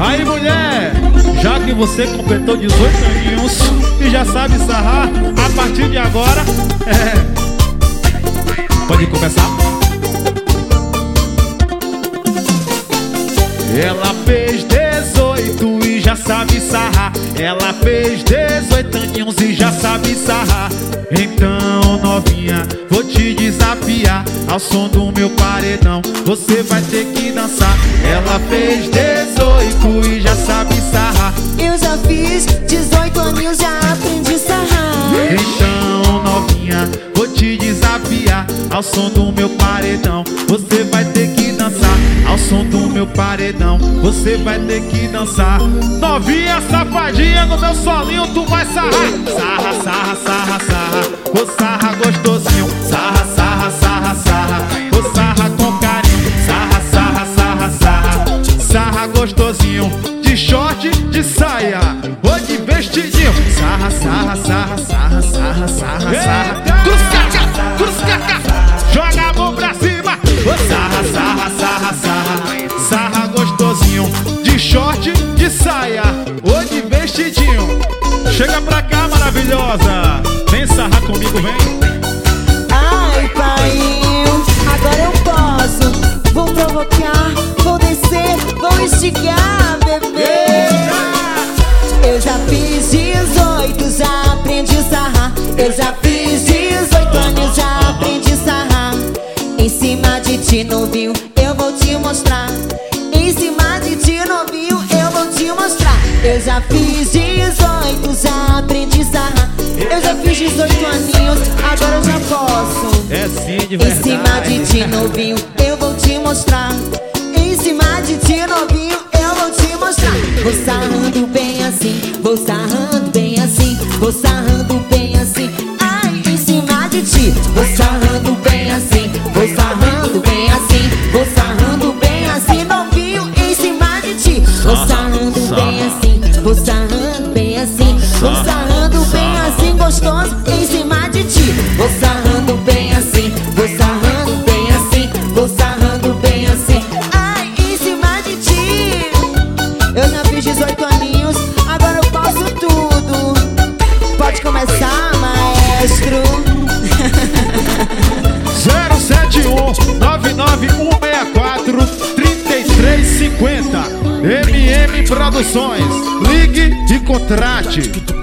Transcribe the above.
Aí, mulher, já que você completou 18 aninhos e já sabe sarrar, a partir de agora, pode começar. Ela fez 18 e já sabe sarrar. Ela fez 18 aninhos e já sabe sarrar. Então, novinha, vou te desafiar. Ao som do meu paredão, você vai ter que dançar. Ela fez 18 e já sabe sarrar. Eu já fiz 18 aninhos, já aprendi a sarrar. Então, novinha, vou te desafiar. Ao som do meu paredão, você vai ter que dançar. Ao som do meu paredão, você vai ter que dançar. Novinha safadinha, no meu solinho tu vai sarrar. Sarra, sarra, sarra, sarra. Vou sarra gostosinho. Sarra, sarra, sarra, sarra. Vou sarra com carinho. Sarra, sarra, sarra, sarra. Sarra gostosinho. De short, de saia ou de vestidinho. Sarra, sarra, sarra, sarra, sarra, sarra, sarra. Cruz-caca, cruz-caca. Joga a mão pra cima. Sarra, sarra, sarra, sarra. Sarra gostosinho. De short, de saia ou de vestidinho. Chega pra cá, maravilhosa. Vem sarrar comigo, vem. Ai, pai, agora eu posso. Vou provocar, vou descer, vou esticar, bebê. Eu já fiz 18, já aprendi a sarrar. Eu já fiz 18 anos, já aprendi a sarrar. Em cima de ti, novinho, eu vou te mostrar. Em cima de ti, novinho, eu vou te mostrar. Eu já fiz 18, já aprendi a sarrar. Eu já fiz 18 aninhos, agora eu já posso. É sim, de verdade. Em cima de ti, novinho, eu vou te mostrar. Em cima de ti, novinho, eu vou te mostrar. Vou sarrando bem assim, vou sarrando bem assim, vou sarrando bem assim. Ai, em cima de ti, vou sarrando bem assim, vou sarrando bem assim, vou sarrando bem assim, novinho, em cima de ti. Vou sarrando bem assim, vou sarrando bem assim, vou sarrando bem assim, gostoso, em cima de ti. Vou sarrando bem assim, vou sarrando bem assim, vou sarrando bem assim. Ai, em cima de ti. Eu já fiz 18 aninhos, agora eu posso tudo. Pode começar, maestro. 071 99164 3350 MM Produções. Ligue e contrate.